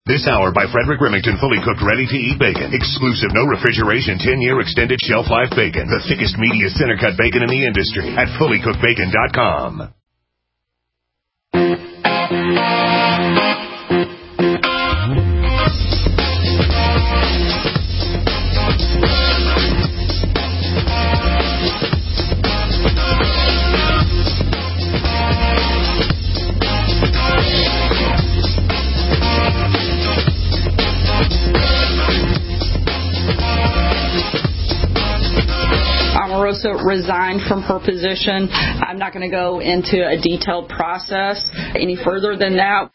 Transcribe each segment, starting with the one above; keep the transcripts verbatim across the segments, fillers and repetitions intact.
This hour by Frederick Remington, fully cooked, ready-to-eat bacon. Exclusive, no refrigeration, ten-year extended shelf life bacon. The thickest, meatiest, center-cut bacon in the industry at fully cooked bacon dot com. Omarosa resigned from her position. I'm not going to go into a detailed process any further than that.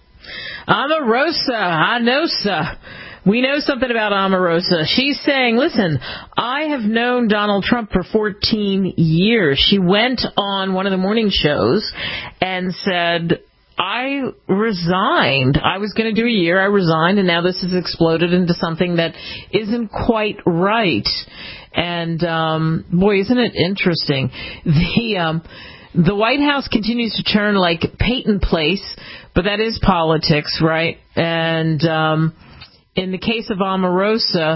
Omarosa, I know, sir. We know something about Omarosa. She's saying, listen, I have known Donald Trump for fourteen years. She went on one of the morning shows and said, I resigned. I was going to do a year. I resigned, and now this has exploded into something that isn't quite right. And, um, boy, isn't it interesting? The um, the White House continues to turn like Peyton Place, but that is politics, right? And um, in the case of Omarosa,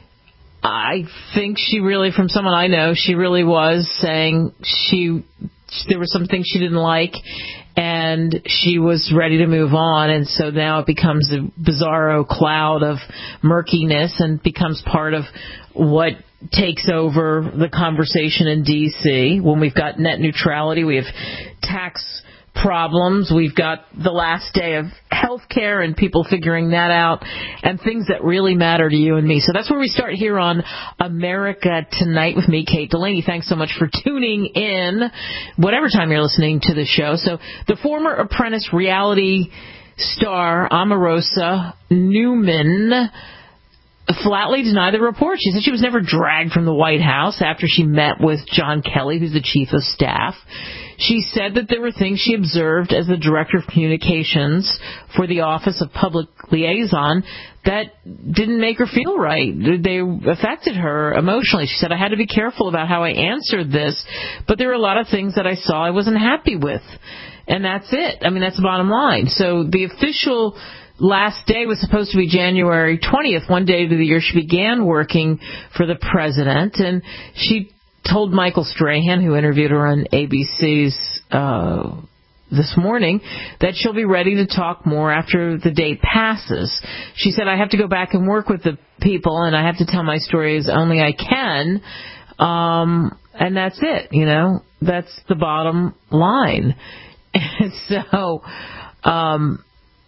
I think she really, from someone I know, she really was saying she there were some things she didn't like, and she was ready to move on. And so now it becomes a bizarro cloud of murkiness and becomes part of what takes over the conversation in D C when we've got net neutrality, we have tax problems, we've got the last day of health care and people figuring that out, and things that really matter to you and me. So that's where we start here on America Tonight with me, Kate Delaney. Thanks so much for tuning in, whatever time you're listening to the show. So the former Apprentice reality star Omarosa Newman flatly denied the report. She said she was never dragged from the White House after she met with John Kelly, who's the chief of staff. She said that there were things she observed as the director of communications for the Office of Public Liaison that didn't make her feel right. They affected her emotionally. She said, I had to be careful about how I answered this, but there were a lot of things that I saw I wasn't happy with. And that's it. I mean, that's the bottom line. So the official last day was supposed to be January twentieth, one day of the year she began working for the president, and she told Michael Strahan, who interviewed her on A B C's uh, this morning, that she'll be ready to talk more after the date passes. She said, I have to go back and work with the people, and I have to tell my story as only I can, um, and that's it, you know, that's the bottom line. And so, um,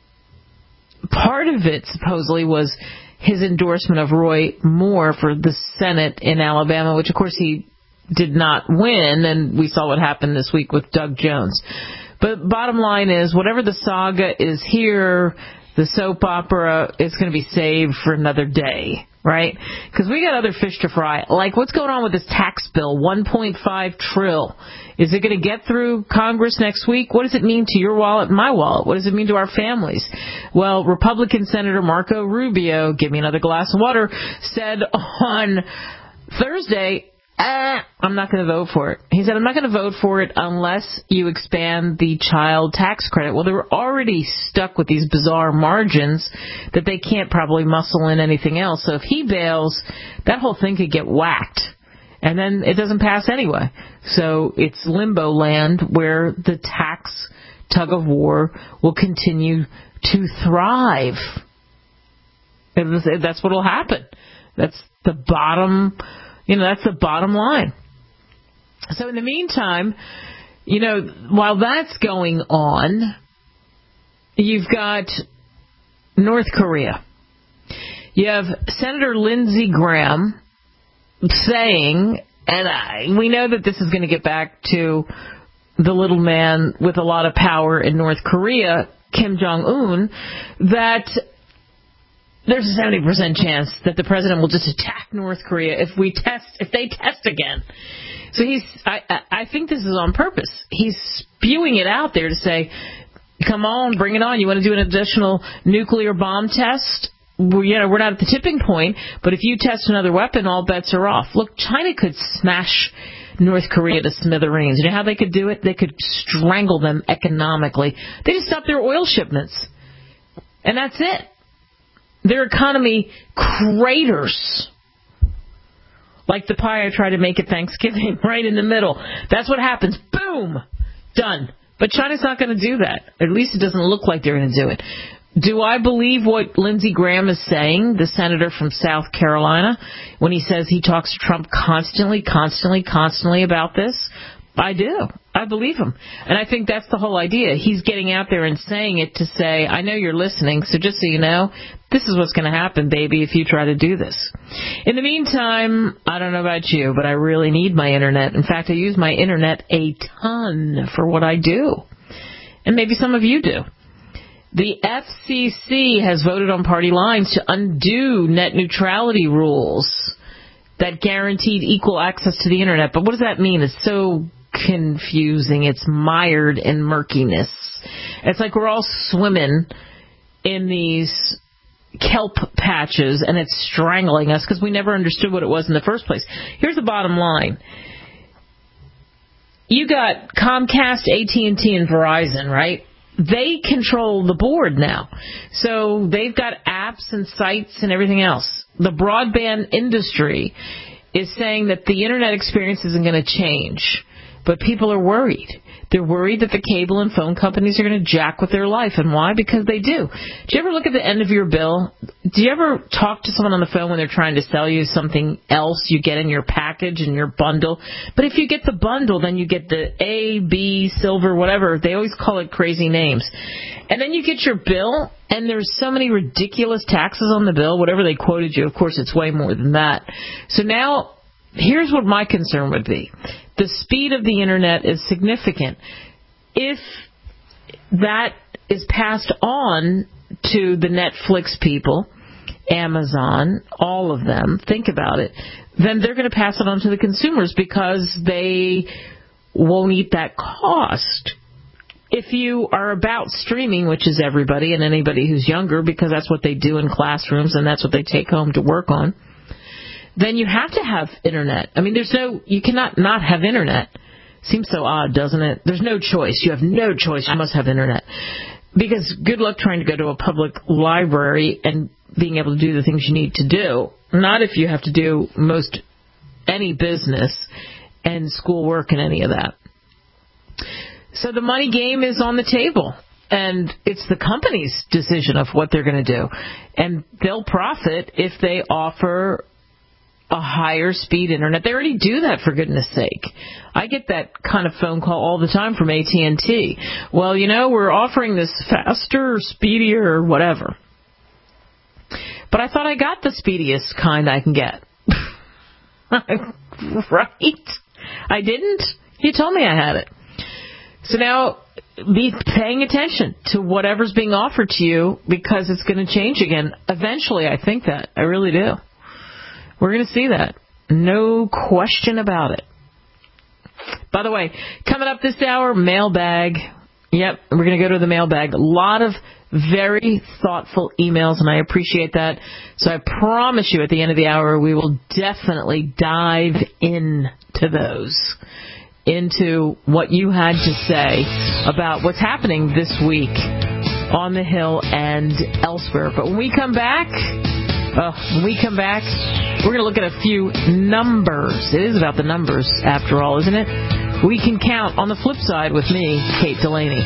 part of it supposedly was his endorsement of Roy Moore for the Senate in Alabama, which of course he did not win, and we saw what happened this week with Doug Jones. But bottom line is, whatever the saga is here, the soap opera is going to be saved for another day, right? Because we got other fish to fry. Like, what's going on with this tax bill, one point five trillion dollars? Is it going to get through Congress next week? What does it mean to your wallet and my wallet? What does it mean to our families? Well, Republican Senator Marco Rubio, give me another glass of water, said on Thursday, ah, I'm not going to vote for it. He said, I'm not going to vote for it unless you expand the child tax credit. Well, they're already stuck with these bizarre margins that they can't probably muscle in anything else. So if he bails, that whole thing could get whacked. And then it doesn't pass anyway. So it's limbo land where the tax tug of war will continue to thrive. That's what will happen. That's the bottom, you know, that's the bottom line. So in the meantime, you know, while that's going on, you've got North Korea. You have Senator Lindsey Graham saying, and I, we know that this is going to get back to the little man with a lot of power in North Korea, Kim Jong-un, that there's a seventy percent chance that the president will just attack North Korea if we test, if they test again. So he's, I, I think this is on purpose. He's spewing it out there to say, come on, bring it on. You want to do an additional nuclear bomb test? We're, you know, we're not at the tipping point, but if you test another weapon, all bets are off. Look, China could smash North Korea to smithereens. You know how they could do it? They could strangle them economically. They just stop their oil shipments. And that's it. their economy craters. Like the pie I tried to make at Thanksgiving, right in the middle. That's what happens. Boom! Done. But China's not going to do that. At least it doesn't look like they're going to do it. Do I believe what Lindsey Graham is saying, the senator from South Carolina, when he says he talks to Trump constantly, constantly, constantly about this? I do. I believe him. And I think that's the whole idea. He's getting out there and saying it to say, I know you're listening, so just so you know, this is what's going to happen, baby, if you try to do this. In the meantime, I don't know about you, but I really need my internet. In fact, I use my internet a ton for what I do. And maybe some of you do. The F C C has voted on party lines to undo net neutrality rules that guaranteed equal access to the internet. But what does that mean? It's so confusing. It's mired in murkiness. It's like we're all swimming in these kelp patches and it's strangling us because we never understood what it was in the first place. Here's the bottom line. You got Comcast, A T and T, and Verizon, right? They control the board now. So they've got apps and sites and everything else. The broadband industry is saying that the internet experience isn't going to change. But people are worried. They're worried that the cable and phone companies are going to jack with their life. And why? Because they do. Do you ever look at the end of your bill? Do you ever talk to someone on the phone when they're trying to sell you something else you get in your package and your bundle? But if you get the bundle, then you get the A, B, silver, whatever. They always call it crazy names. And then you get your bill, and there's so many ridiculous taxes on the bill, whatever they quoted you. Of course, it's way more than that. So now, here's what my concern would be. The speed of the internet is significant. If that is passed on to the Netflix people, Amazon, all of them, think about it, then they're going to pass it on to the consumers because they won't eat that cost. If you are about streaming, which is everybody and anybody who's younger, because that's what they do in classrooms and that's what they take home to work on, then you have to have internet. I mean, there's no, you cannot not have internet. Seems so odd, doesn't it? There's no choice. You have no choice. You must have internet. Because good luck trying to go to a public library and being able to do the things you need to do. Not if you have to do most any business and schoolwork and any of that. So the money game is on the table. And it's the company's decision of what they're going to do. And they'll profit if they offer a higher speed internet. They already do that, for goodness sake. I get that kind of phone call all the time from A T and T. Well, you know, we're offering this faster, speedier, whatever. But I thought I got the speediest kind I can get. Right? I didn't? You told me I had it. So now, be paying attention to whatever's being offered to you because it's going to change again. Eventually, I think that. I really do. We're going to see that. No question about it. By the way, coming up this hour, mailbag. Yep, we're going to go to the mailbag. A lot of very thoughtful emails, and I appreciate that. So I promise you at the end of the hour, we will definitely dive into those, into what you had to say about what's happening this week on the Hill and elsewhere. But when we come back... Uh, when we come back, we're going to look at a few numbers. It is about the numbers, after all, isn't it? We can count on the flip side with me, Kate Delaney.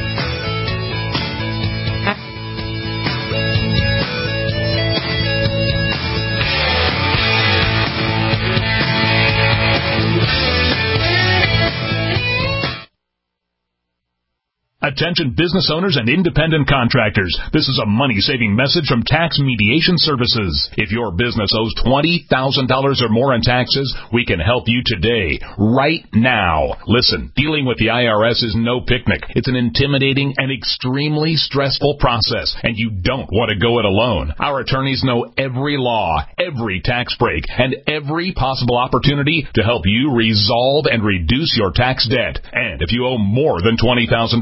Attention business owners and independent contractors. This is a money-saving message from Tax Mediation Services. If your business owes twenty thousand dollars or more in taxes, we can help you today, right now. Listen, dealing with the I R S is no picnic. It's an intimidating and extremely stressful process, and you don't want to go it alone. Our attorneys know every law, every tax break, and every possible opportunity to help you resolve and reduce your tax debt. And if you owe more than twenty thousand dollars,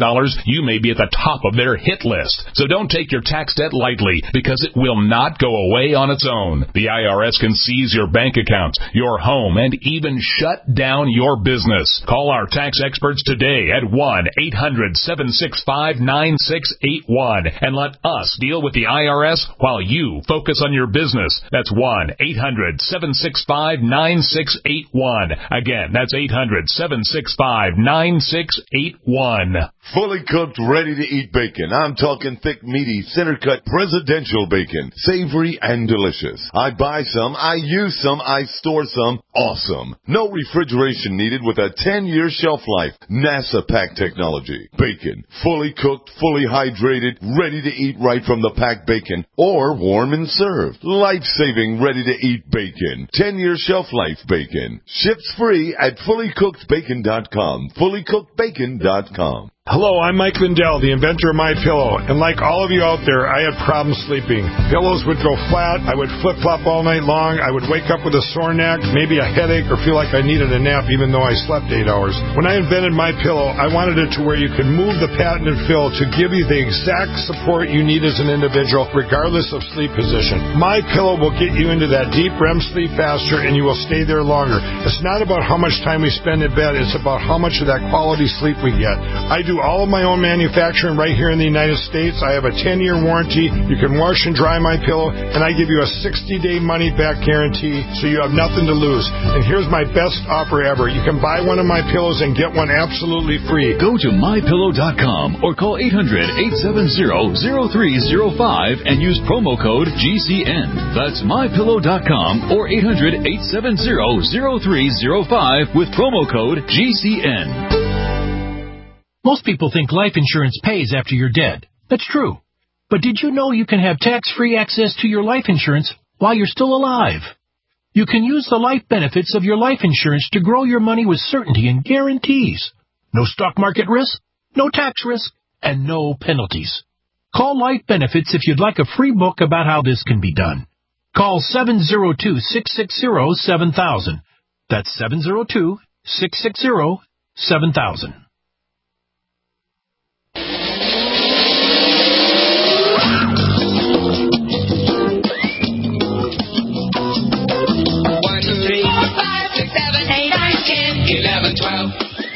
you may be at the top of their hit list. So don't take your tax debt lightly, because it will not go away on its own. The I R S can seize your bank account, your home, and even shut down your business. Call our tax experts today at one eight hundred seven six five nine six eight one and let us deal with the I R S while you focus on your business. That's one eight hundred seven six five nine six eight one. Again, that's eight hundred seven six five nine six eight one. Fully cooked, ready-to-eat bacon. I'm talking thick, meaty, center-cut presidential bacon. Savory and delicious. I buy some, I use some, I store some. Awesome. No refrigeration needed with a ten-year shelf life. NASA pack technology. Bacon. Fully cooked, fully hydrated, ready to eat right from the packed bacon, or warm and served. Life-saving, ready-to-eat bacon. ten-year shelf life bacon. Ships free at fully cooked bacon dot com. fully cooked bacon dot com. Hello, I'm Mike Lindell, the inventor of MyPillow, and like all of you out there, I had problems sleeping. Pillows would go flat, I would flip-flop all night long, I would wake up with a sore neck, maybe a headache, or feel like I needed a nap even though I slept eight hours. When I invented MyPillow, I wanted it to where you could move the patented fill to give you the exact support you need as an individual, regardless of sleep position. MyPillow will get you into that deep R E M sleep faster, and you will stay there longer. It's not about how much time we spend in bed, it's about how much of that quality sleep we get. I do all of my own manufacturing right here in the United States. I have a ten-year warranty. You can wash and dry my pillow, and I give you a sixty-day money-back guarantee, so you have nothing to lose. And here's my best offer ever. You can buy one of my pillows and get one absolutely free. Go to my pillow dot com or call eight hundred, eight seven zero, zero three zero five and use promo code G C N. That's my pillow dot com or eight hundred, eight seven zero, zero three zero five with promo code G C N. Most people think life insurance pays after you're dead. That's true. But did you know you can have tax-free access to your life insurance while you're still alive? You can use the life benefits of your life insurance to grow your money with certainty and guarantees. No stock market risk, no tax risk, and no penalties. Call Life Benefits if you'd like a free book about how this can be done. Call seven zero two, six six zero, seven thousand. That's seven zero two, six six zero, seven thousand. eleven, twelve.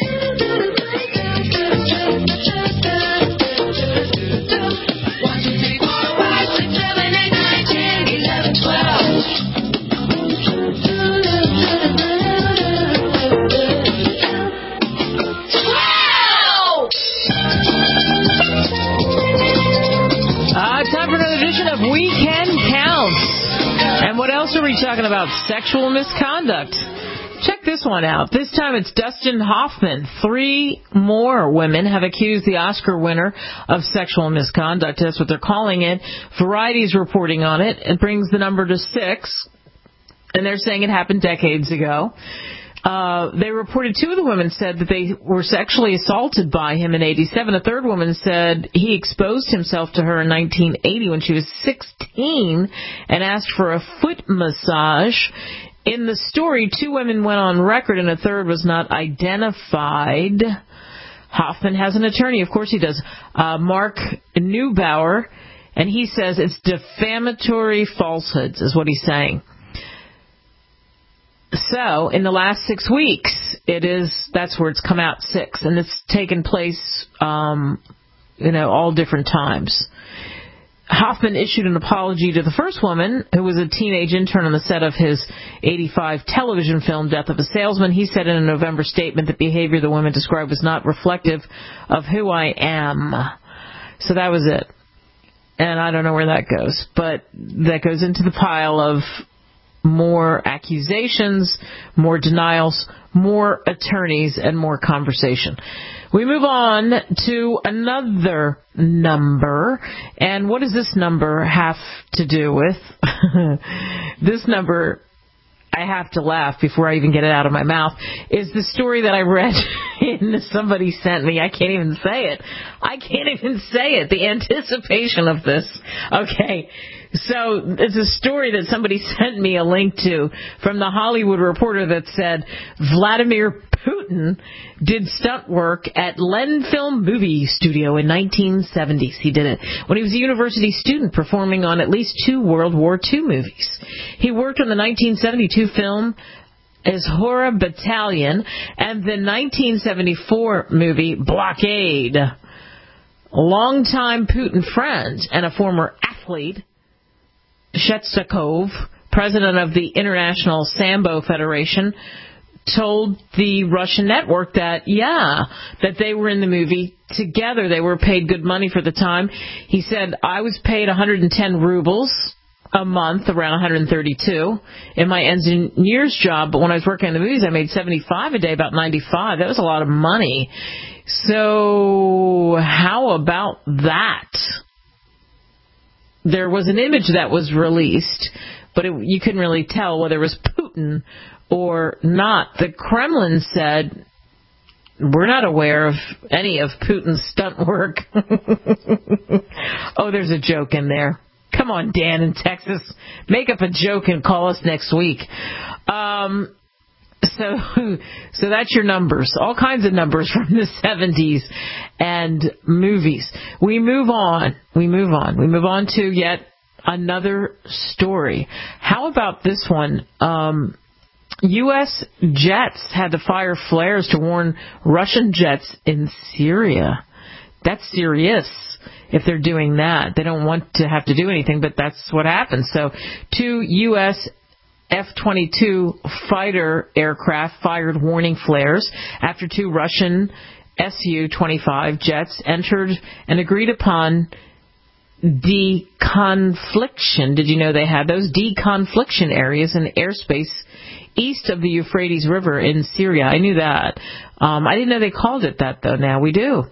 one, two, three, four, five, six, seven, eight, nine, ten, eleven, twelve. Wow! Uh, time for another edition of Weekend Counts. And what else are we talking about? Sexual misconduct. Check this one out. This time it's Dustin Hoffman. Three more women have accused the Oscar winner of sexual misconduct. That's what they're calling it. Variety's reporting on it. It brings the number to six. And they're saying it happened decades ago. Uh, they reported two of the women said that they were sexually assaulted by him in eighty-seven. A third woman said he exposed himself to her in nineteen eighty when she was sixteen and asked for a foot massage. In the story, two women went on record and a third was not identified. Hoffman has an attorney. Of course he does. Uh, Mark Neubauer. And he says it's defamatory falsehoods is what he's saying. So, in the last six weeks, it is, that's where it's come out six. And it's taken place, um, you know, all different times. Hoffman issued an apology to the first woman, who was a teenage intern on the set of his eighty-five television film, Death of a Salesman. He said in a November statement that behavior the women described was not reflective of who I am. So that was it. And I don't know where that goes. But that goes into the pile of more accusations, more denials, more attorneys, and more conversation. We move on to another number. And what does this number have to do with? This number, I have to laugh before I even get it out of my mouth, is the story that I read and somebody sent me. I can't even say it. I can't even say it. The anticipation of this. Okay. So it's a story that somebody sent me a link to from the Hollywood Reporter that said Vladimir Putin Putin did stunt work at Len Film Movie Studio in nineteen seventies. He did it when he was a university student, performing on at least two World War Two movies. He worked on the nineteen seventy-two film Azhora Battalion and the nineteen seventy-four movie Blockade. A longtime Putin friend and a former athlete, Shestakov, president of the International Sambo Federation, told the Russian network that, yeah, that they were in the movie together. They were paid good money for the time. He said, I was paid one hundred ten rubles a month, around one hundred thirty-two, in my engineer's job. But when I was working in the movies, I made seventy-five a day, about ninety-five. That was a lot of money. So how about that? There was an image that was released, but it, you couldn't really tell whether it was Putin or not. The Kremlin said, we're not aware of any of Putin's stunt work. Oh, there's a joke in there. Come on, Dan in Texas. Make up a joke and call us next week. Um, so, so that's your numbers. All kinds of numbers from the seventies and movies. We move on. We move on. We move on to yet another story. How about this one? Um, U S jets had to fire flares to warn Russian jets in Syria. That's serious if they're doing that. They don't want to have to do anything, but that's what happens. So two U S F twenty-two fighter aircraft fired warning flares after two Russian S U twenty-five jets entered an agreed-upon deconfliction. Did you know they had those deconfliction areas in airspace east of the Euphrates River in Syria? I knew that. Um, I didn't know they called it that, though. Now we do.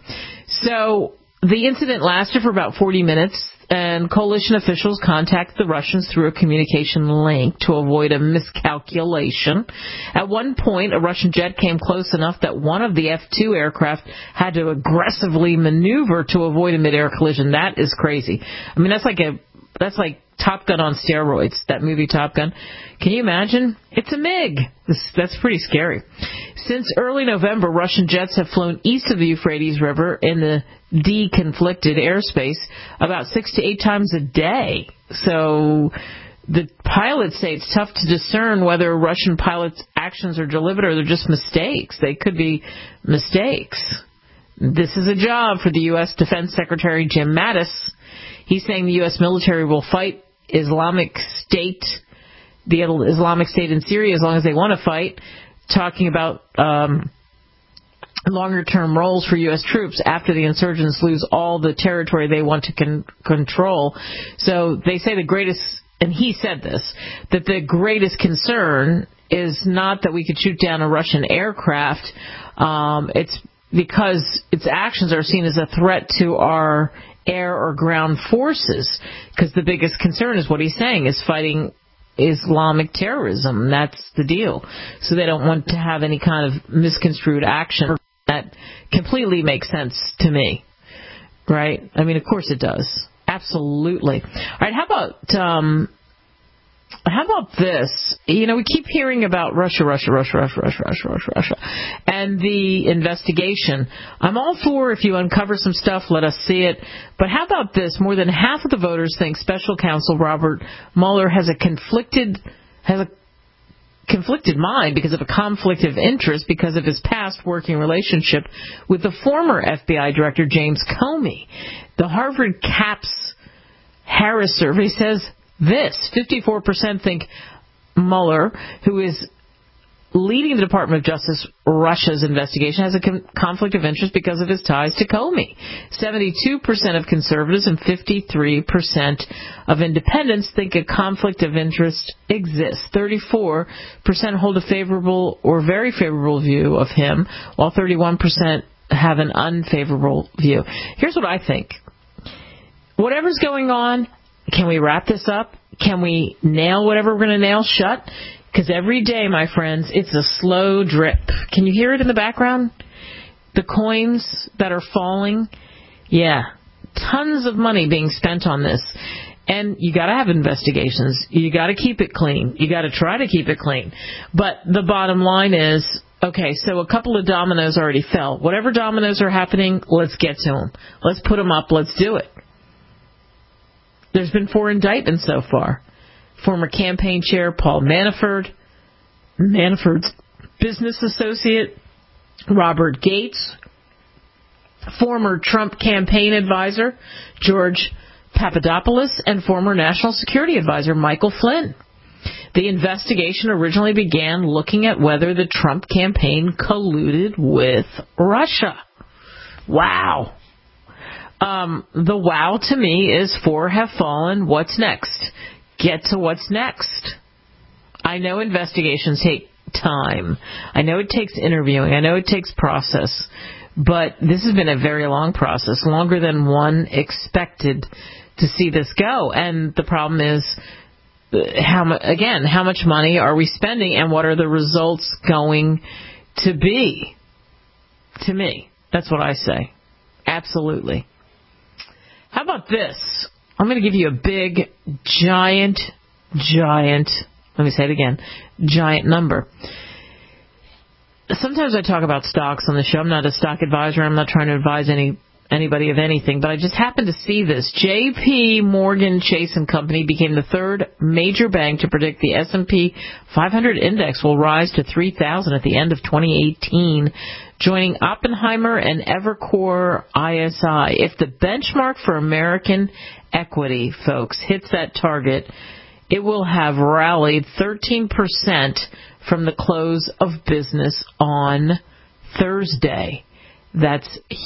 So the incident lasted for about forty minutes, and coalition officials contacted the Russians through a communication link to avoid a miscalculation. At one point, a Russian jet came close enough that one of the F two aircraft had to aggressively maneuver to avoid a midair collision. That is crazy. I mean, that's like a that's like Top Gun on steroids, that movie Top Gun. Can you imagine? It's a MiG. This, that's pretty scary. Since early November, Russian jets have flown east of the Euphrates River in the deconflicted airspace about six to eight times a day. So the pilots say it's tough to discern whether Russian pilots' actions are deliberate or they're just mistakes. They could be mistakes. This is a job for the U S Defense Secretary Jim Mattis. He's saying the U S military will fight Islamic State, the Islamic State in Syria, as long as they want to fight, talking about um, longer-term roles for U S troops after the insurgents lose all the territory they want to con- control. So they say the greatest, and he said this, that the greatest concern is not that we could shoot down a Russian aircraft. Um, it's because its actions are seen as a threat to our air or ground forces, because the biggest concern is what he's saying is fighting Islamic terrorism. That's the deal. So they don't want to have any kind of misconstrued action. That completely makes sense to me, right? I mean, of course it does. Absolutely. All right, how about um, how about this? You know, we keep hearing about Russia, Russia, Russia, Russia, Russia, Russia, Russia, Russia, and the investigation. I'm all for if you uncover some stuff, let us see it. But how about this? More than half of the voters think Special Counsel Robert Mueller has a conflicted has a conflicted mind because of a conflict of interest because of his past working relationship with the former F B I Director James Comey. The Harvard CAPS Harris survey says this: fifty-four percent think Mueller, who is leading the Department of Justice Russia's investigation, has a con- conflict of interest because of his ties to Comey. seventy-two percent of conservatives and fifty-three percent of independents think a conflict of interest exists. thirty-four percent hold a favorable or very favorable view of him, while thirty-one percent have an unfavorable view. Here's what I think. Whatever's going on, can we wrap this up? Can we nail whatever we're going to nail shut? Because every day, my friends, it's a slow drip. Can you hear it in the background? The coins that are falling? Yeah. Tons of money being spent on this. And you got to have investigations. You got to keep it clean. You got to try to keep it clean. But the bottom line is Okay, so a couple of dominoes already fell. Whatever dominoes are happening, let's get to them. Let's put them up. Let's do it. There's been four indictments so far. Former campaign chair Paul Manafort, Manafort's business associate Robert Gates, former Trump campaign advisor George Papadopoulos, and former National Security Advisor Michael Flynn. The investigation originally began looking at whether the Trump campaign colluded with Russia. Wow. Um, the wow to me is four have fallen. What's next? Get to what's next. I know investigations take time. I know it takes interviewing. I know it takes process. But this has been a very long process, longer than one expected to see this go. And the problem is, how mu- again, how much money are we spending and what are the results going to be? To me, that's what I say. Absolutely. How about this? I'm going to give you a big, giant, giant, let me say it again, giant number. Sometimes I talk about stocks on the show. I'm not a stock advisor. I'm not trying to advise any anybody of anything, but I just happened to see this. J P Morgan Chase and Company became the third major bank to predict the S and P five hundred index will rise to three thousand at the end of twenty eighteen, joining Oppenheimer and Evercore I S I. If the benchmark for American equity, folks, hits that target, it will have rallied thirteen percent from the close of business on Thursday. That's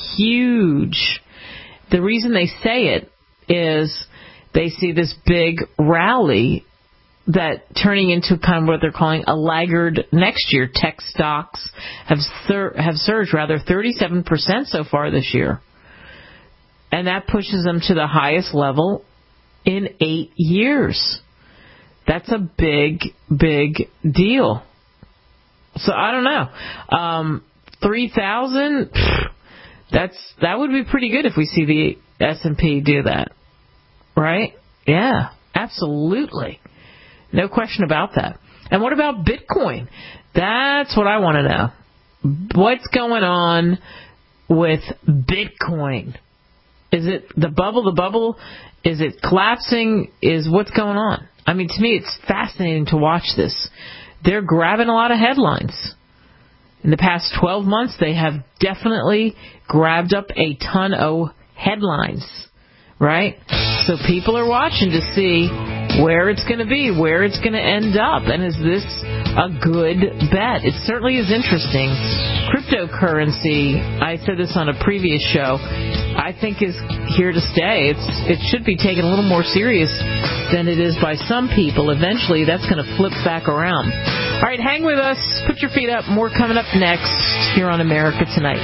huge. The reason they say it is they see this big rally that turning into kind of what they're calling a laggard next year. Tech stocks have sur- have surged rather thirty-seven percent so far this year. And that pushes them to the highest level in eight years. That's a big, big deal. So I don't know. Um, three thousand, that's that would be pretty good if we see the S and P do that. Right? Yeah, absolutely. No question about that. And what about Bitcoin? That's what I want to know. What's going on with Bitcoin? Is it the bubble, the bubble? Is it collapsing? Is what's going on? I mean, to me, it's fascinating to watch this. They're grabbing a lot of headlines. In the past twelve months, they have definitely grabbed up a ton of headlines, right? So people are watching to see where it's going to be, where it's going to end up, and is this a good bet? It certainly is interesting. Cryptocurrency, I said this on a previous show, I think is here to stay. It's it should be taken a little more serious than it is by some people. Eventually, that's going to flip back around. All right, hang with us. Put your feet up. More coming up next here on America Tonight.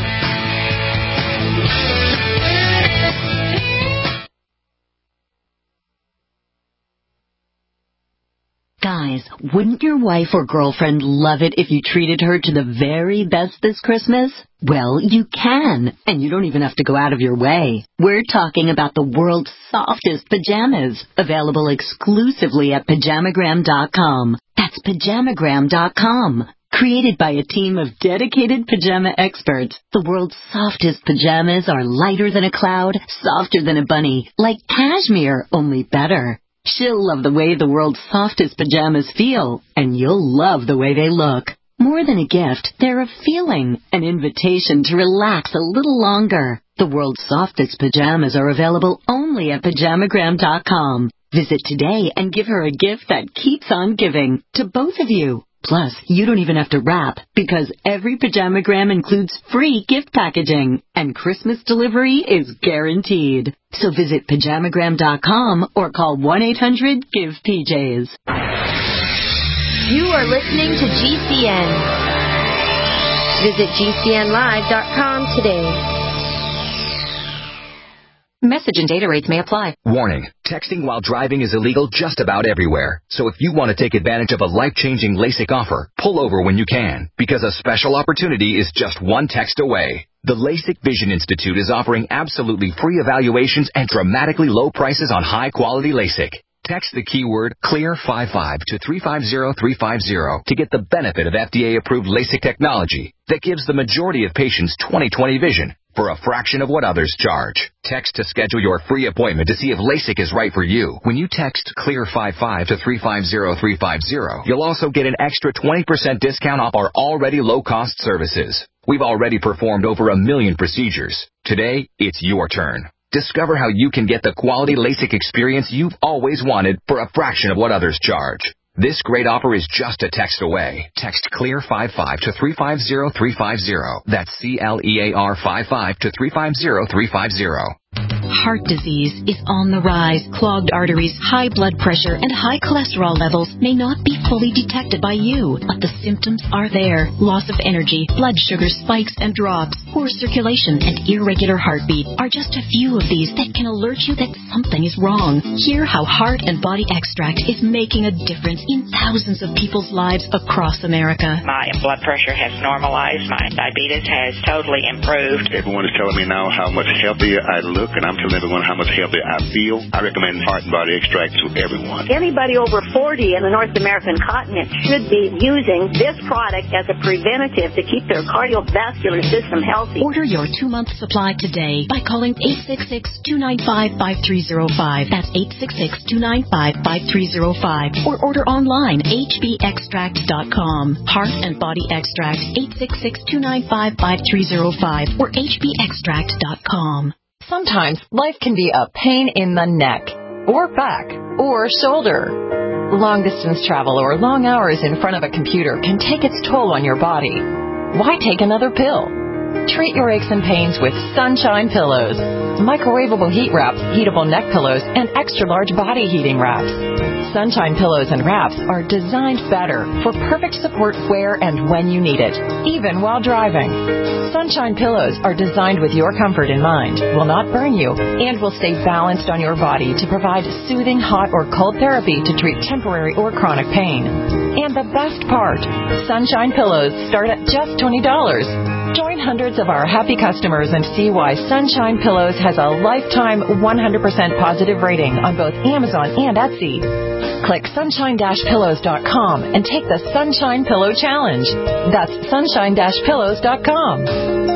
Guys, wouldn't your wife or girlfriend love it if you treated her to the very best this Christmas? Well, you can, and you don't even have to go out of your way. We're talking about the world's softest pajamas, available exclusively at pajamagram dot com. That's pajamagram dot com. Created by a team of dedicated pajama experts, the world's softest pajamas are lighter than a cloud, softer than a bunny, like cashmere, only better. She'll love the way the world's softest pajamas feel, and you'll love the way they look. More than a gift, they're a feeling, an invitation to relax a little longer. The world's softest pajamas are available only at pajamagram dot com. Visit today and give her a gift that keeps on giving to both of you. Plus, you don't even have to wrap, because every Pajamagram includes free gift packaging, and Christmas delivery is guaranteed. So visit pajamagram dot com or call one eight hundred give P Js. You are listening to G C N. Visit G C N live dot com today. Message and data rates may apply. Warning. Texting while driving is illegal just about everywhere. So if you want to take advantage of a life-changing LASIK offer, pull over when you can, because a special opportunity is just one text away. The LASIK Vision Institute is offering absolutely free evaluations and dramatically low prices on high-quality LASIK. Text the keyword clear fifty-five to three five zero three five zero to get the benefit of F D A-approved LASIK technology that gives the majority of patients twenty twenty vision for a fraction of what others charge. Text to schedule your free appointment to see if LASIK is right for you. When you text clear fifty-five to three five zero three five zero, you'll also get an extra twenty percent discount off our already low-cost services. We've already performed over a million procedures. Today, it's your turn. Discover how you can get the quality LASIK experience you've always wanted for a fraction of what others charge. This great offer is just a text away. Text clear fifty-five to three five zero three five zero. That's C L E A R fifty-five to three five zero three five zero. Heart disease is on the rise. Clogged arteries, high blood pressure, and high cholesterol levels may not be fully detected by you, but the symptoms are there. Loss of energy, blood sugar spikes and drops, poor circulation, and irregular heartbeat are just a few of these that can alert you that something is wrong. Hear how Heart and Body Extract is making a difference in thousands of people's lives across America. My blood pressure has normalized. My diabetes has totally improved. Everyone is telling me now how much healthier I look, and I'm telling everyone how much healthier I feel. I recommend Heart and Body Extract to everyone. Anybody over forty in the North American continent should be using this product as a preventative to keep their cardiovascular system healthy. Order your two-month supply today by calling eight six six, two nine five, five three zero five. That's eight six six, two nine five, five three zero five. Or order online, H B extract dot com. Heart and Body Extract, eight six six, two nine five, five three zero five or H B extract dot com. Sometimes life can be a pain in the neck, or back, or shoulder. Long-distance travel or long hours in front of a computer can take its toll on your body. Why take another pill? Treat your aches and pains with Sunshine Pillows. Microwavable heat wraps, heatable neck pillows, and extra-large body heating wraps. Sunshine Pillows and wraps are designed better for perfect support where and when you need it, even while driving. Sunshine Pillows are designed with your comfort in mind, will not burn you, and will stay balanced on your body to provide soothing hot or cold therapy to treat temporary or chronic pain. And the best part, Sunshine Pillows start at just twenty dollars. Join hundreds of our happy customers and see why Sunshine Pillows has a lifetime one hundred percent positive rating on both Amazon and Etsy. Click sunshine dash pillows dot com and take the Sunshine Pillow Challenge. That's sunshine dash pillows dot com.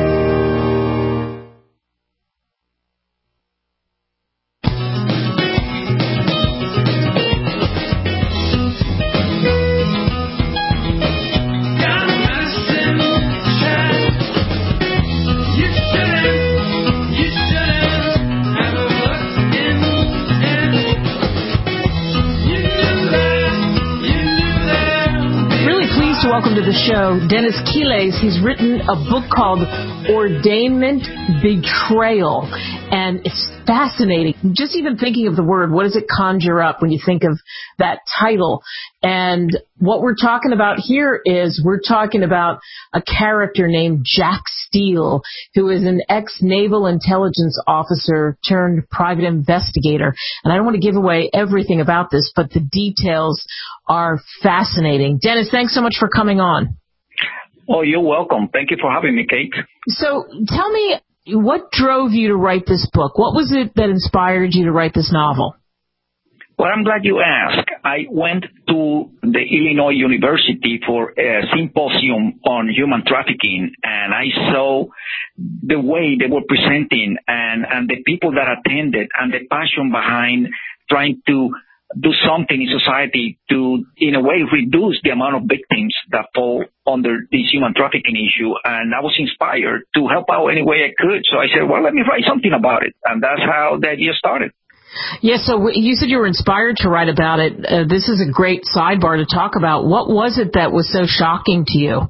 Welcome to the show, Dennis Quiles. He's written a book called Ordainment Betrayal, and it's fascinating. Just even thinking of the word, what does it conjure up when you think of that title? And what we're talking about here is we're talking about a character named Jack Steele, who is an ex-naval intelligence officer turned private investigator. And I don't want to give away everything about this, but the details are fascinating. Dennis, thanks so much for coming on. Oh, you're welcome. Thank you for having me, Kate. So tell me, what drove you to write this book? What was it that inspired you to write this novel? Well, I'm glad you asked. I went to the Illinois University for a symposium on human trafficking, and I saw the way they were presenting and, and the people that attended and the passion behind trying to do something in society to, in a way, reduce the amount of victims that fall under this human trafficking issue. And I was inspired to help out any way I could. So I said, well, let me write something about it. And that's how the idea started. Yes, so you said you were inspired to write about it. Uh, this is a great sidebar to talk about. What was it that was so shocking to you?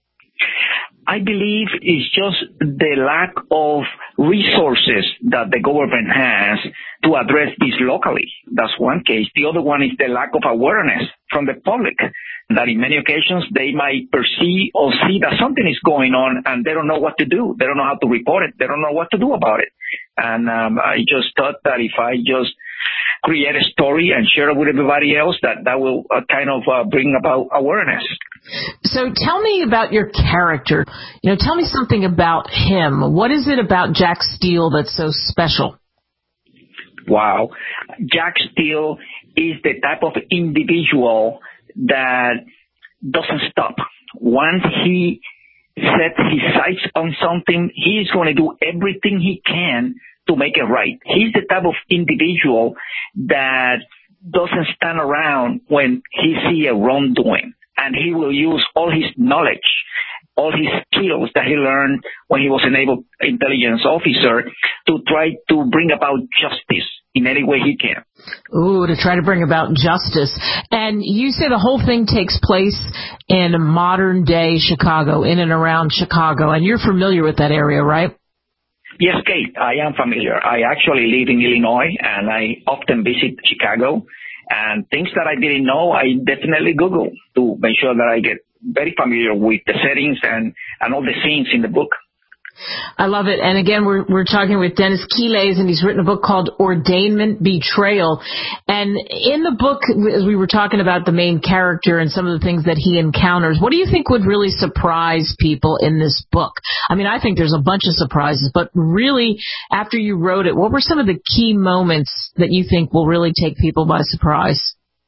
I believe it's just the lack of resources that the government has to address this locally. That's one case. The other one is the lack of awareness from the public, that in many occasions they might perceive or see that something is going on and they don't know what to do. They don't know how to report it. They don't know what to do about it. And um, I just thought that if I just create a story and share it with everybody else, that that will uh, kind of uh, bring about awareness. So tell me about your character. You know, tell me something about him. What is it about Jack Steele that's so special? Wow. Jack Steele is the type of individual that doesn't stop. Once he sets his sights on something, he's going to do everything he can to make it right. He's the type of individual that doesn't stand around when he sees a wrongdoing, and he will use all his knowledge, all his skills that he learned when he was a naval intelligence officer to try to bring about justice in any way he can. Ooh, to try to bring about justice. And you say the whole thing takes place in modern day Chicago, in and around Chicago, and you're familiar with that area, right? Yes, Kate, I am familiar. I actually live in Illinois, and I often visit Chicago. And things that I didn't know, I definitely Google to make sure that I get very familiar with the settings and, and all the scenes in the book. I love it. And again, we're we're talking with Dennis Quiles, and he's written a book called Ordainment Betrayal. And in the book, as we were talking about the main character and some of the things that he encounters, what do you think would really surprise people in this book? I mean, I think there's a bunch of surprises, but really, after you wrote it, what were some of the key moments that you think will really take people by surprise?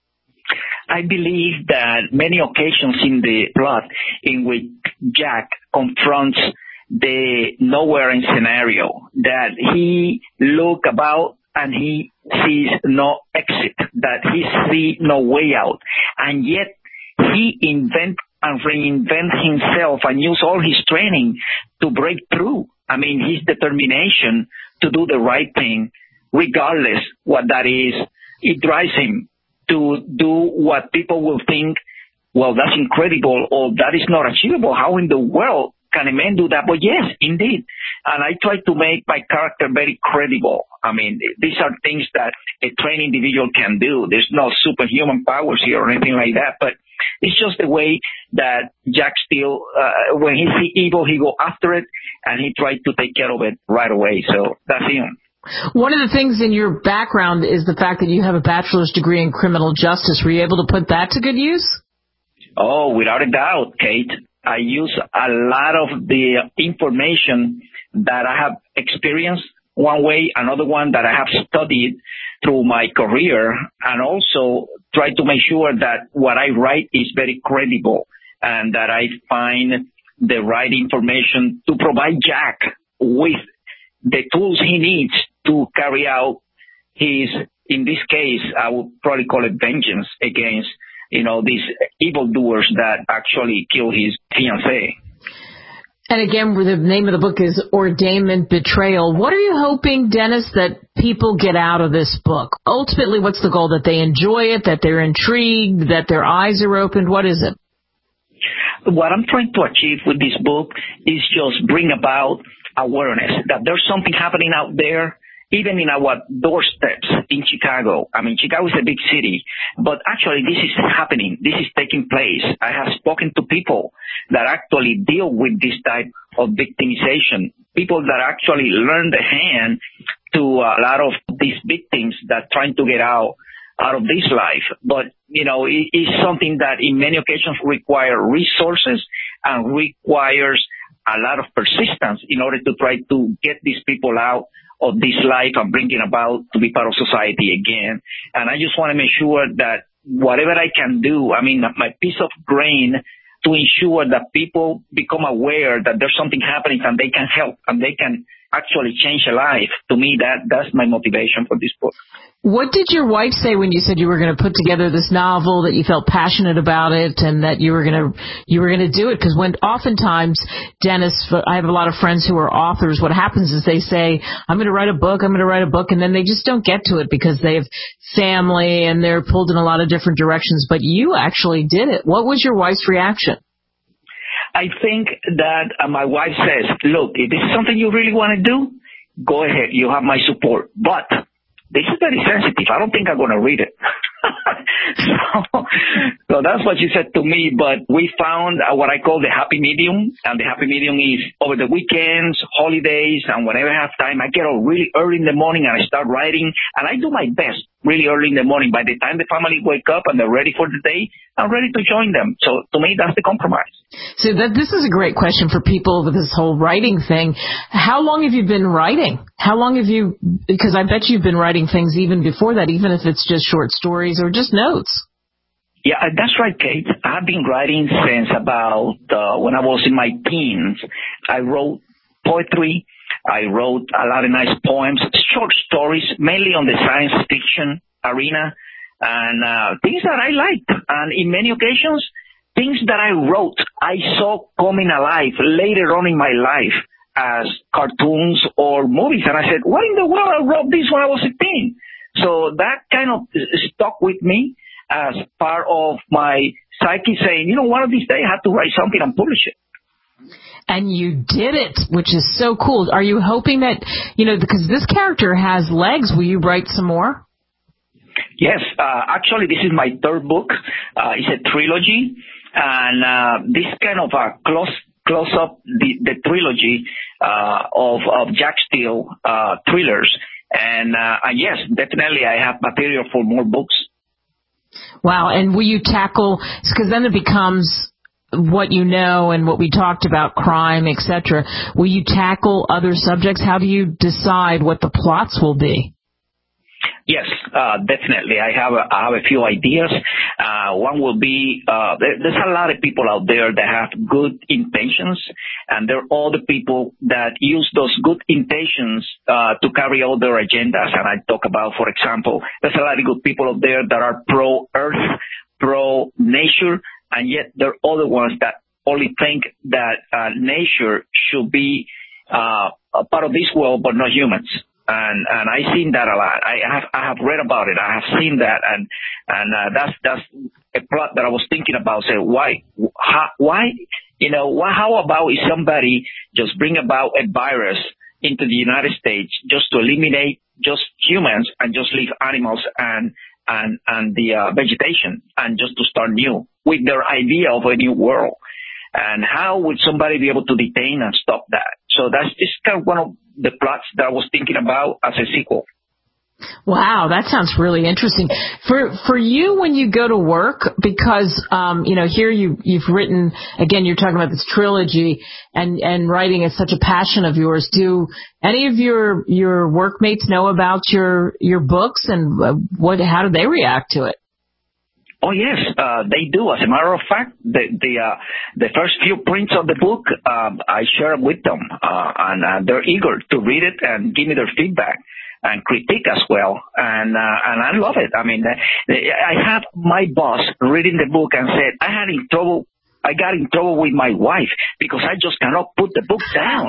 I believe that many occasions in the plot in which Jack confronts the nowhere scenario, that he look about and he sees no exit, that he sees no way out, and yet he invent and reinvent himself and use all his training to break through. I mean, his determination to do the right thing, regardless what that is, it drives him to do what people will think, well, that's incredible, or that is not achievable. How in the world can a man do that? But yes, indeed. And I try to make my character very credible. I mean, these are things that a trained individual can do. There's no superhuman powers here or anything like that, but it's just the way that Jack Steele, uh, when he see evil, he go after it, and he tried to take care of it right away. So that's him. One of the things in your background is the fact that you have a bachelor's degree in criminal justice. Were you able to put that to good use? Oh, without a doubt, Kate. I use a lot of the information that I have experienced one way, another one that I have studied through my career, and also try to make sure that what I write is very credible and that I find the right information to provide Jack with the tools he needs to carry out his, in this case, I would probably call it vengeance against, you know, these evildoers that actually kill his fiancée. And again, the name of the book is Ordainment Betrayal. What are you hoping, Dennis, that people get out of this book? Ultimately, what's the goal? That they enjoy it, that they're intrigued, that their eyes are opened? What is it? What I'm trying to achieve with this book is just bring about awareness that there's something happening out there, even in our doorsteps in Chicago. I mean, Chicago is a big city, but actually this is happening. This is taking place. I have spoken to people that actually deal with this type of victimization, people that actually learn the hand to a lot of these victims that trying to get out out of this life. But, you know, it is something that in many occasions require resources and requires a lot of persistence in order to try to get these people out of this life and bring it about to be part of society again. And I just want to make sure that whatever I can do, I mean, my piece of grain to ensure that people become aware that there's something happening and they can help and they can actually change a life. To me, that that's my motivation for this book. What did your wife say when you said you were going to put together this novel, that you felt passionate about it, and that you were going to you were going to do it? Because when oftentimes, Dennis, I have a lot of friends who are authors. What happens is they say, "I'm going to write a book. I'm going to write a book," and then they just don't get to it because they have family and they're pulled in a lot of different directions. But you actually did it. What was your wife's reaction? I think that uh, my wife says, "Look, if this is something you really want to do, go ahead. You have my support, but." This is very sensitive. I don't think I'm going to read it. so, so that's what she said to me. But we found uh, what I call the happy medium. And the happy medium is over the weekends, holidays, and whenever I have time, I get up really early in the morning and I start writing. And I do my best really early in the morning. By the time the family wake up and they're ready for the day, I'm ready to join them. So to me, that's the compromise. So that this is a great question for people with this whole writing thing. How long have you been writing? How long have you, because I bet you've been writing things even before that, even if it's just short stories or just notes. Yeah, that's right, Kate. I've been writing since about uh, when I was in my teens. I wrote poetry. I wrote a lot of nice poems, short stories, mainly on the science fiction arena, and uh, things that I liked. And in many occasions, things that I wrote, I saw coming alive later on in my life as cartoons or movies. And I said, what in the world? I wrote this when I was a teen. So that kind of stuck with me as part of my psyche saying, you know, one of these days I have to write something and publish it. And you did it, which is so cool. Are you hoping that, you know, because this character has legs, will you write some more? Yes. Uh, actually, this is my third book. Uh, it's a trilogy. And uh, this kind of a close close up the, the trilogy uh, of, of Jack Steele uh, thrillers. And uh, yes, definitely I have material for more books. Wow. And will you tackle, because then it becomes what you know and what we talked about, crime, et cetera. Will you tackle other subjects? How do you decide what the plots will be? Yes, uh, definitely. I have a, I have a few ideas. Uh, one will be, uh, there, there's a lot of people out there that have good intentions, and there are other people that use those good intentions, uh, to carry out their agendas. And I talk about, for example, there's a lot of good people out there that are pro-earth, pro-nature, and yet there are other ones that only think that, uh, nature should be, uh, a part of this world, but not humans. And, and I've seen that a lot. I have, I have read about it. I have seen that. And, and, uh, that's, that's a plot that I was thinking about. Say, why, how, why, you know, why, how about if somebody just bring about a virus into the United States just to eliminate just humans and just leave animals and, and, and the, uh, vegetation and just to start new with their idea of a new world? And how would somebody be able to detain and stop that? So that's just kind of one of the plots that I was thinking about as a sequel. Wow, that sounds really interesting. For for you when you go to work, because um, you know, here you you've written, again, you're talking about this trilogy, and, and writing is such a passion of yours. Do any of your your workmates know about your your books, and what how do they react to it? Oh yes, uh, they do. As a matter of fact, the the uh, the first few prints of the book, um, I share with them, uh, and uh, they're eager to read it and give me their feedback and critique as well. And uh, and I love it. I mean, I have my boss reading the book and said, I had in trouble. I got in trouble with my wife because I just cannot put the book down.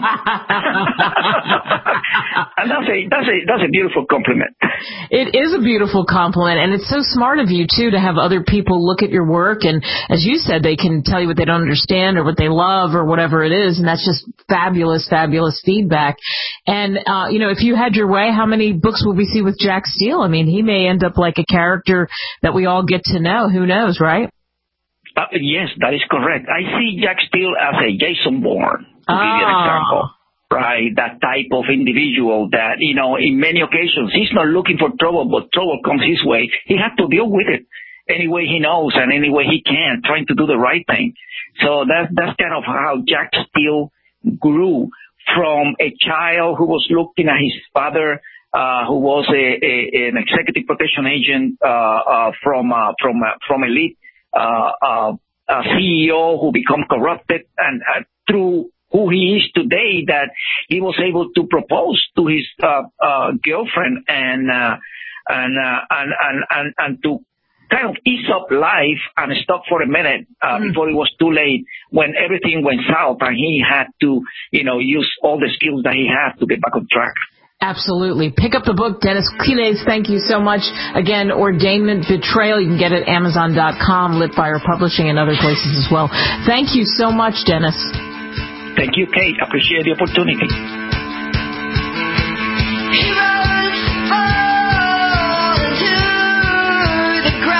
And that's a, that's a, that's a beautiful compliment. It is a beautiful compliment, and it's so smart of you, too, to have other people look at your work, and as you said, they can tell you what they don't understand or what they love or whatever it is, and that's just fabulous, fabulous feedback. And, uh, you know, if you had your way, how many books will we see with Jack Steele? I mean, he may end up like a character that we all get to know. Who knows, right? Uh, yes, that is correct. I see Jack Steele as a Jason Bourne, to oh. give you an example. Right, that type of individual that, you know, in many occasions, he's not looking for trouble, but trouble comes his way. He has to deal with it any way he knows and any way he can, trying to do the right thing. So that, that's kind of how Jack Steele grew from a child who was looking at his father, uh, who was a, a, an executive protection agent, uh, uh, from, uh, from, uh, from elite, uh, uh, a C E O who become corrupted, and uh, through who he is today, that he was able to propose to his uh, uh, girlfriend and, uh, and, uh, and and and and to kind of ease up life and stop for a minute uh, mm. before it was too late, when everything went south and he had to, you know, use all the skills that he had to get back on track. Absolutely. Pick up the book, Dennis Quiles. Thank you so much. Again, Ordainment Betrayal. You can get it at Amazon dot com, Litfire Publishing, and other places as well. Thank you so much, Dennis. Thank you, Kate. Appreciate the opportunity. Heroes fall into the ground.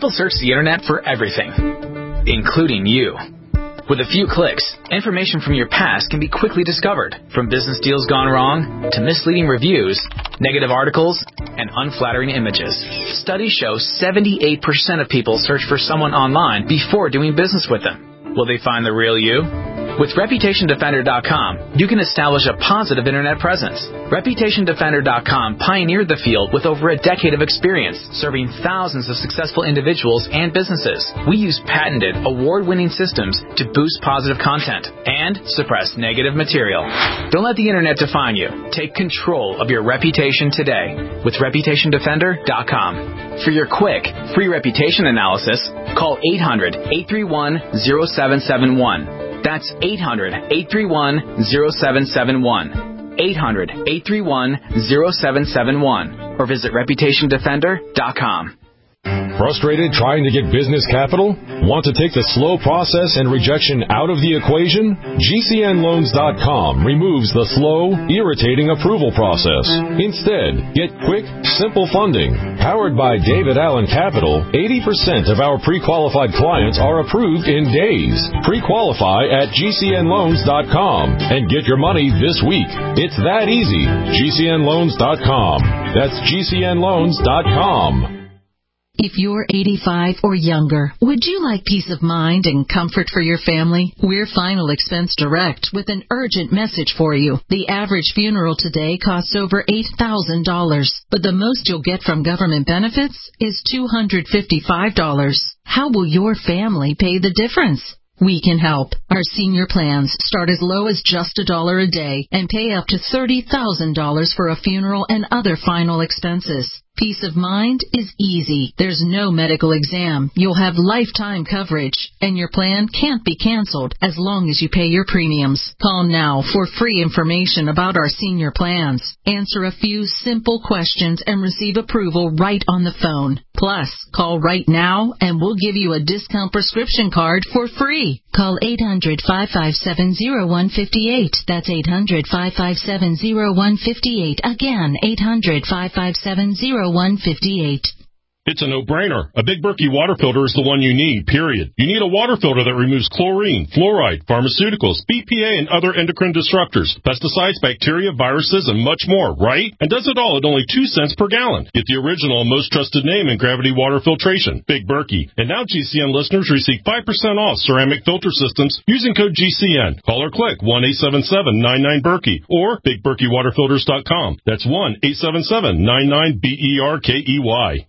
People search the internet for everything, including you. With a few clicks, information from your past can be quickly discovered, from business deals gone wrong to misleading reviews, negative articles, and unflattering images. Studies show seventy-eight percent of people search for someone online before doing business with them. Will they find the real you? With Reputation Defender dot com, you can establish a positive internet presence. Reputation Defender dot com pioneered the field with over a decade of experience, serving thousands of successful individuals and businesses. We use patented, award-winning systems to boost positive content and suppress negative material. Don't let the internet define you. Take control of your reputation today with Reputation Defender dot com. For your quick, free reputation analysis, call eight hundred, eight three one, zero seven seven one. That's eight hundred, eight three one, zero seven seven one. eight hundred, eight three one, zero seven seven one. Or visit Reputation Defender dot com. Frustrated trying to get business capital? Want to take the slow process and rejection out of the equation? G C N Loans dot com removes the slow, irritating approval process. Instead, get quick, simple funding. Powered by David Allen Capital, eighty percent of our pre-qualified clients are approved in days. Pre-qualify at G C N Loans dot com and get your money this week. It's that easy. G C N Loans dot com. That's G C N Loans dot com. If you're eighty-five or younger, would you like peace of mind and comfort for your family? We're Final Expense Direct with an urgent message for you. The average funeral today costs over eight thousand dollars, but the most you'll get from government benefits is two hundred fifty-five dollars. How will your family pay the difference? We can help. Our senior plans start as low as just a dollar a day and pay up to thirty thousand dollars for a funeral and other final expenses. Peace of mind is easy. There's no medical exam. You'll have lifetime coverage, and your plan can't be canceled as long as you pay your premiums. Call now for free information about our senior plans. Answer a few simple questions and receive approval right on the phone. Plus, call right now and we'll give you a discount prescription card for free. Call eight hundred, five five seven, zero one five eight. That's eight hundred, five five seven, zero one five eight. Again, eight hundred, five five seven, zero one five eight. It's a no-brainer. A Big Berkey water filter is the one you need, period. You need a water filter that removes chlorine, fluoride, pharmaceuticals, B P A, and other endocrine disruptors, pesticides, bacteria, viruses, and much more, right? And does it all at only two cents per gallon. Get the original and most trusted name in gravity water filtration, Big Berkey. And now G C N listeners receive five percent off ceramic filter systems using code G C N. Call or click one eight seven seven, nine nine, Berkey or Big Berkey Water Filters dot com. That's one eight seven seven, nine nine, B E R K E Y.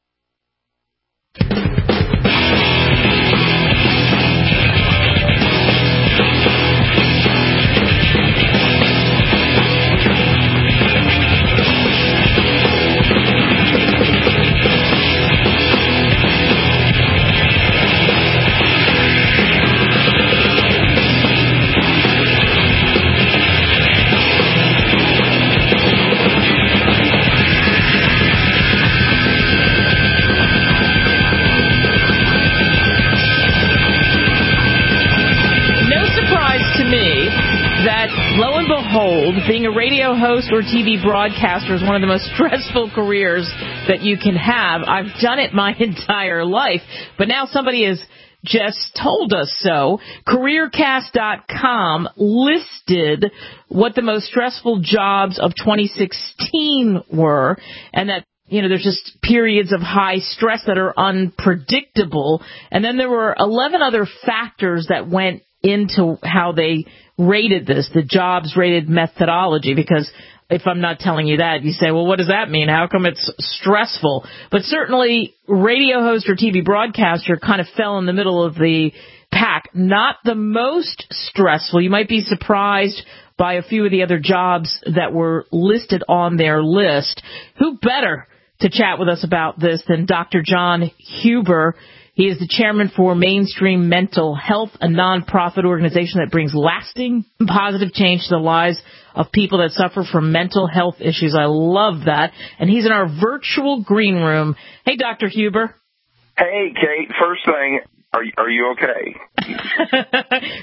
Lo and behold, being a radio host or T V broadcaster is one of the most stressful careers that you can have. I've done it my entire life, but now somebody has just told us so. Career Cast dot com listed what the most stressful jobs of twenty sixteen were, and that, you know, there's just periods of high stress that are unpredictable. And then there were eleven other factors that went into how they rated this, the jobs rated methodology, because if I'm not telling you that, you say, well, what does that mean? How come it's stressful? But certainly radio host or T V broadcaster kind of fell in the middle of the pack. Not the most stressful. You might be surprised by a few of the other jobs that were listed on their list. Who better to chat with us about this than Doctor John Huber? He is the chairman for Mainstream Mental Health, a nonprofit organization that brings lasting positive change to the lives of people that suffer from mental health issues. I love that. And he's in our virtual green room. Hey, Doctor Huber. Hey, Kate. First thing, are, are you okay? Some days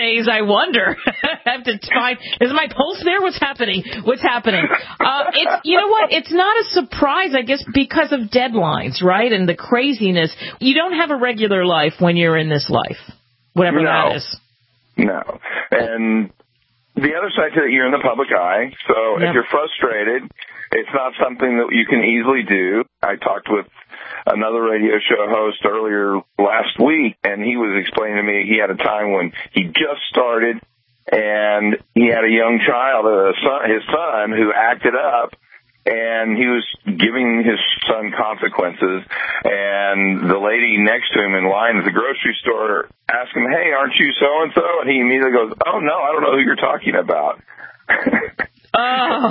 days, I wonder. I have to find, is my pulse there? What's happening? What's happening? Uh, it's, you know what? It's not a surprise, I guess, because of deadlines, right? And the craziness. You don't have a regular life when you're in this life, whatever no. that is. No. And the other side to it, you're in the public eye. So yep. if you're frustrated, it's not something that you can easily do. I talked with another radio show host earlier last week, and he was explaining to me he had a time when he just started, and he had a young child, a son, his son, who acted up, and he was giving his son consequences, and the lady next to him in line at the grocery store asked him, hey, aren't you so-and-so? And he immediately goes, oh, no, I don't know who you're talking about. Oh.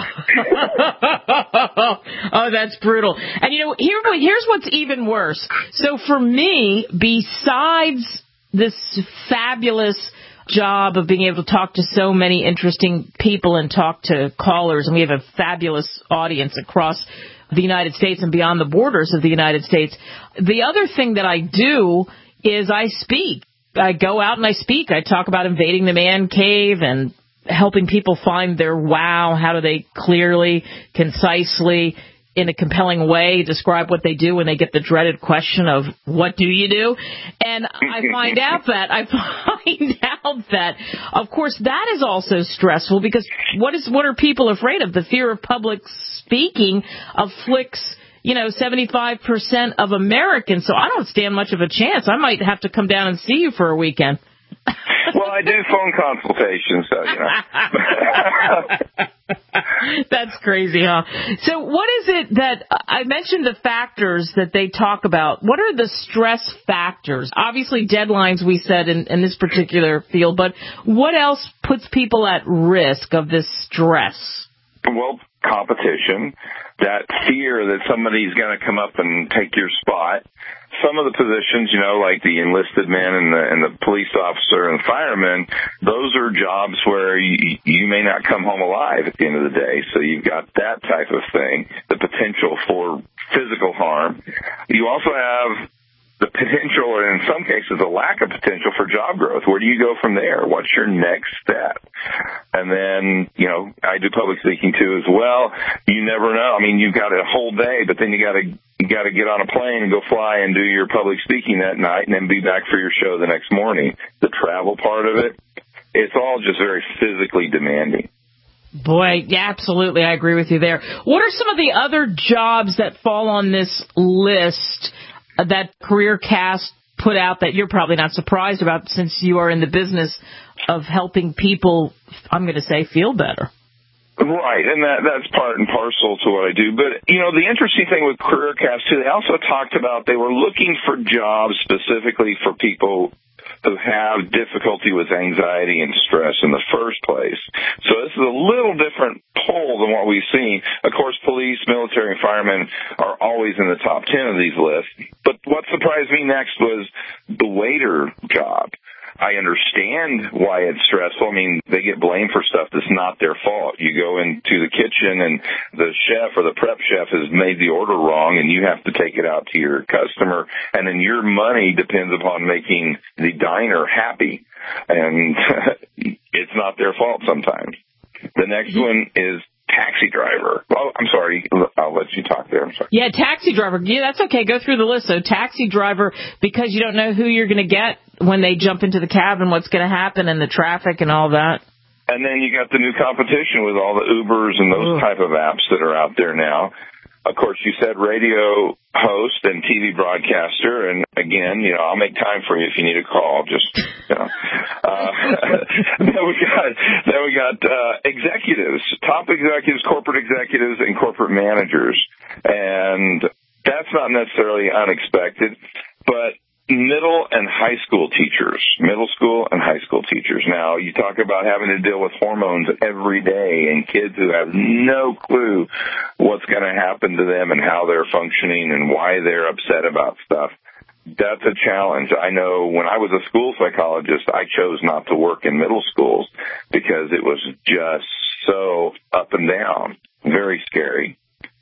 Oh, that's brutal. And, you know, here, here's what's even worse. So for me, besides this fabulous job of being able to talk to so many interesting people and talk to callers, and we have a fabulous audience across the United States and beyond the borders of the United States, the other thing that I do is I speak. I go out and I speak. I talk about invading the man cave and helping people find their wow. How do they clearly, concisely, in a compelling way describe what they do when they get the dreaded question of what do you do? And I find out that I find out that of course that is also stressful, because what is what are people afraid of? The fear of public speaking afflicts, you know, seventy-five percent of Americans. So I don't stand much of a chance. I might have to come down and see you for a weekend. Well, I do phone consultations, so, you know. That's crazy, huh? So what is it that, I mentioned the factors that they talk about. What are the stress factors? Obviously, deadlines, we said, in, in this particular field, but what else puts people at risk of this stress? Well, competition, that fear that somebody's going to come up and take your spot. Some of the positions, you know, like the enlisted man and the, and the police officer and fireman, those are jobs where you, you may not come home alive at the end of the day. So you've got that type of thing, the potential for physical harm. You also have the potential, or in some cases, a lack of potential for job growth. Where do you go from there? What's your next step? And then, you know, I do public speaking too as well. You never know. I mean, you've got a whole day, but then you got to you got to get on a plane and go fly and do your public speaking that night, and then be back for your show the next morning. The travel part of it, it's all just very physically demanding. Boy, yeah, absolutely. I agree with you there. What are some of the other jobs that fall on this list that CareerCast put out that you're probably not surprised about, since you are in the business of helping people, I'm going to say, feel better? Right, and that that's part and parcel to what I do. But, you know, the interesting thing with CareerCast, too, they also talked about they were looking for jobs specifically for people who have difficulty with anxiety and stress in the first place. So this is a little different poll than what we've seen. Of course, police, military, and firemen are always in the top ten of these lists. But what surprised me next was the waiter job. I understand why it's stressful. I mean, they get blamed for stuff that's not their fault. You go into the kitchen and the chef or the prep chef has made the order wrong, and you have to take it out to your customer, and then your money depends upon making the diner happy. And it's not their fault sometimes. The next one is taxi driver. Oh, I'm sorry. I'll let you talk there. I'm sorry. Yeah, taxi driver. Yeah, that's okay. Go through the list. So taxi driver, because you don't know who you're going to get when they jump into the cab and what's going to happen and the traffic and all that. And then you got the new competition with all the Ubers and those Ugh. type of apps that are out there now. Of course, you said radio host and T V broadcaster, and again, you know, I'll make time for you if you need a call. Just, you know. Uh, then we got, then we got uh, executives, top executives, corporate executives, and corporate managers, and that's not necessarily unexpected, but middle and high school teachers, middle school and high school teachers. Now, you talk about having to deal with hormones every day and kids who have no clue what's going to happen to them and how they're functioning and why they're upset about stuff. That's a challenge. I know when I was a school psychologist, I chose not to work in middle schools because it was just so up and down, very scary.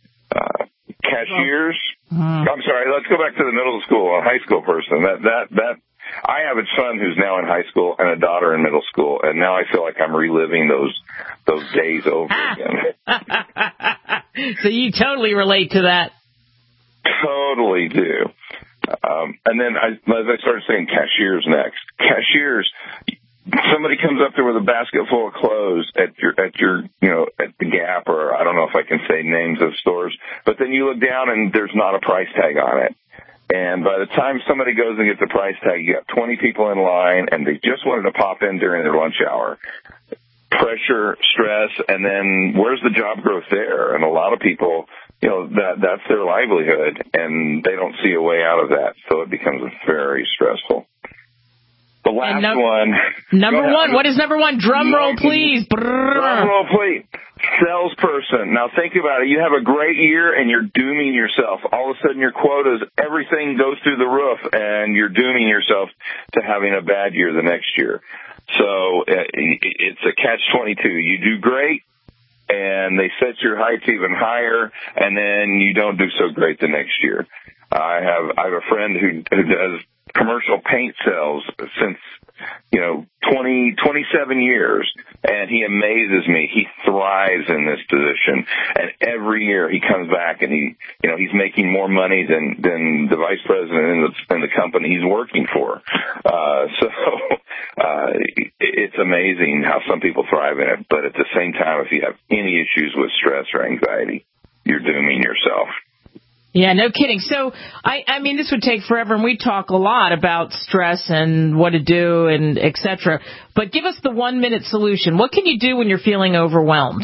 Uh, cashiers. Mm. I'm sorry. Let's go back to the middle school, a high school person. That that that I have a son who's now in high school and a daughter in middle school, and now I feel like I'm reliving those those days over again. So you totally relate to that. Totally do. Um, and then I, as I started saying, cashiers next. Cashiers, somebody comes up there with a basket full of clothes at your, at your, you know, at the Gap, or I don't know if I can say names of stores, but then you look down and there's not a price tag on it. And by the time somebody goes and gets a price tag, you got twenty people in line, and they just wanted to pop in during their lunch hour. Pressure, stress, and then where's the job growth there? And a lot of people, you know, that that's their livelihood, and they don't see a way out of that, so it becomes very stressful. The last no, one. Number one. What is number one? Drum roll, please. Drum roll, please. Salesperson. Now think about it. You have a great year and you're dooming yourself. All of a sudden your quotas, everything goes through the roof, and you're dooming yourself to having a bad year the next year. So it's a catch twenty-two. You do great, and they set your heights even higher, and then you don't do so great the next year. I have I have a friend who, who does commercial paint sales since, you know, twenty, twenty-seven years, and he amazes me. He thrives in this position, and every year he comes back and he, you know, he's making more money than, than the vice president in the, in the company he's working for. Uh, so, uh, it's amazing how some people thrive in it, but at the same time, if you have any issues with stress or anxiety, you're dooming yourself. Yeah, no kidding. So, I, I mean, this would take forever, and we talk a lot about stress and what to do and et cetera. But give us the one-minute solution. What can you do when you're feeling overwhelmed?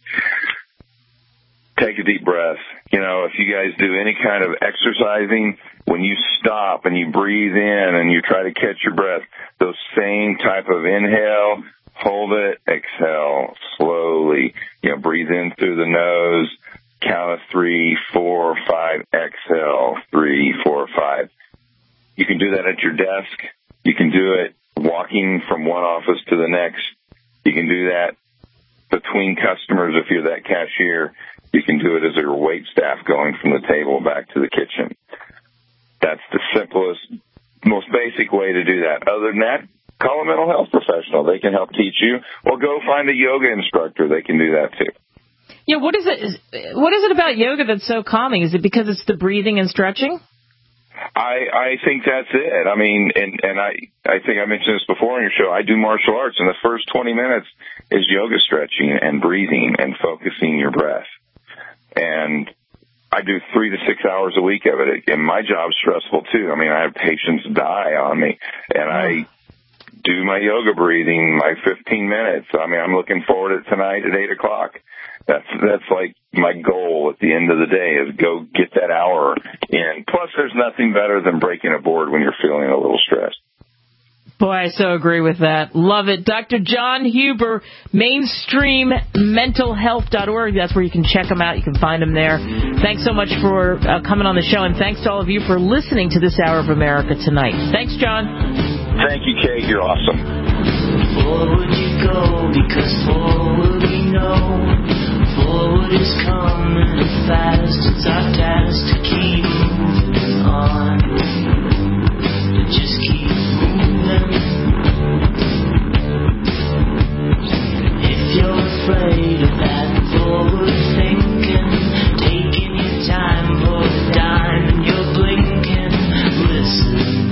Take a deep breath. You know, if you guys do any kind of exercising, when you stop and you breathe in and you try to catch your breath, those same type of inhale, hold it, exhale slowly. You know, breathe in through the nose. Count of three, four, five, exhale, three, four, five. You can do that at your desk. You can do it walking from one office to the next. You can do that between customers if you're that cashier. You can do it as your wait staff going from the table back to the kitchen. That's the simplest, most basic way to do that. Other than that, call a mental health professional. They can help teach you. Or go find a yoga instructor. They can do that too. Yeah, what is it? What is it about yoga that's so calming? Is it because it's the breathing and stretching? I I think that's it. I mean, and and I I think I mentioned this before on your show. I do martial arts, and the first twenty minutes is yoga stretching and breathing and focusing your breath. And I do three to six hours a week of it, and my job's stressful too. I mean, I have patients die on me, and I do my yoga breathing, my fifteen minutes. I mean, I'm looking forward to tonight at eight o'clock. That's that's like my goal at the end of the day is go get that hour in. Plus, there's nothing better than breaking a board when you're feeling a little stressed. Boy, I so agree with that. Love it. Doctor John Huber, mainstream mental health dot org. That's where you can check him out. You can find him there. Thanks so much for uh, coming on the show, and thanks to all of you for listening to This Hour of America tonight. Thanks, John. Thank you, Kate. You're awesome. Forward you go, because forward we know. Forward is coming fast. It's our task to keep moving on. To just keep moving. If you're afraid of that forward thinking, taking your time for the dime and you're blinking, listening.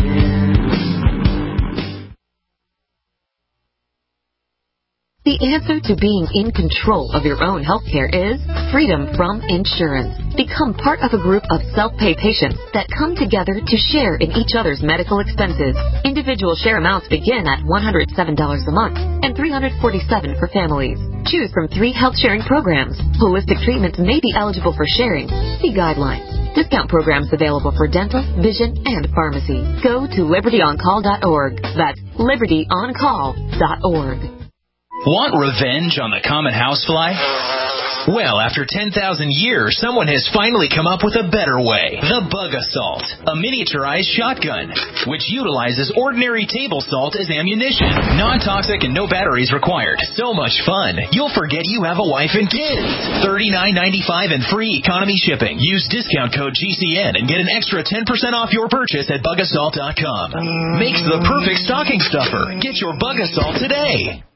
The answer to being in control of your own healthcare is freedom from insurance. Become part of a group of self-pay patients that come together to share in each other's medical expenses. Individual share amounts begin at one hundred seven dollars a month and three hundred forty-seven dollars for families. Choose from three health sharing programs. Holistic treatments may be eligible for sharing. See guidelines. Discount programs available for dental, vision, and pharmacy. Go to liberty on call dot org. That's liberty on call dot org. Want revenge on the common housefly? Well, after ten thousand years, someone has finally come up with a better way. The Bug Assault, a miniaturized shotgun, which utilizes ordinary table salt as ammunition. Non-toxic and no batteries required. So much fun, you'll forget you have a wife and kids. thirty-nine ninety-five and free economy shipping. Use discount code G C N and get an extra ten percent off your purchase at bug assault dot com. Makes the perfect stocking stuffer. Get your Bug Assault today.